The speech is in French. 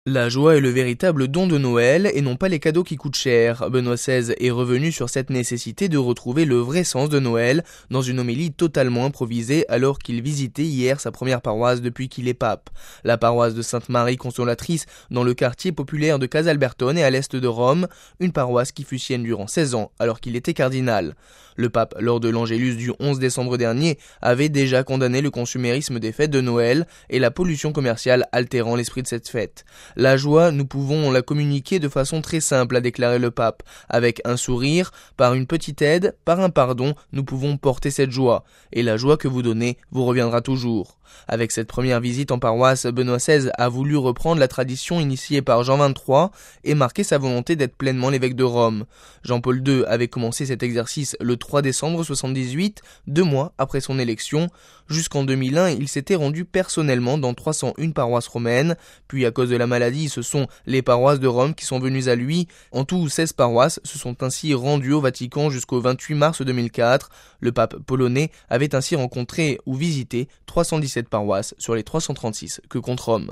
La joie est le véritable don de Noël et non pas les cadeaux qui coûtent cher. Benoît XVI est revenu sur cette nécessité de retrouver le vrai sens de Noël dans une homélie totalement improvisée alors qu'il visitait hier sa première paroisse depuis qu'il est pape. La paroisse de Sainte-Marie Consolatrice dans le quartier populaire de Casalbertone à l'est de Rome, une paroisse qui fut sienne durant 16 ans alors qu'il était cardinal. Le pape, lors de l'Angélus du 11 décembre dernier, avait déjà condamné le consumérisme des fêtes de Noël et la pollution commerciale altérant l'esprit de cette fête. La joie, nous pouvons la communiquer de façon très simple, a déclaré le pape. Avec un sourire, par une petite aide, par un pardon, nous pouvons porter cette joie. Et la joie que vous donnez vous reviendra toujours. Avec cette première visite en paroisse, Benoît XVI a voulu reprendre la tradition initiée par Jean XXIII et marquer sa volonté d'être pleinement l'évêque de Rome. Jean-Paul II avait commencé cet exercice le 3 décembre 1978, 2 mois après son élection. Jusqu'en 2001, il s'était rendu personnellement dans 301 paroisses romaines, puis à cause de la maladie, ce sont les paroisses de Rome qui sont venues à lui. En tout, 16 paroisses se sont ainsi rendues au Vatican jusqu'au 28 mars 2004. Le pape polonais avait ainsi rencontré ou visité 317 paroisses sur les 336 que compte Rome.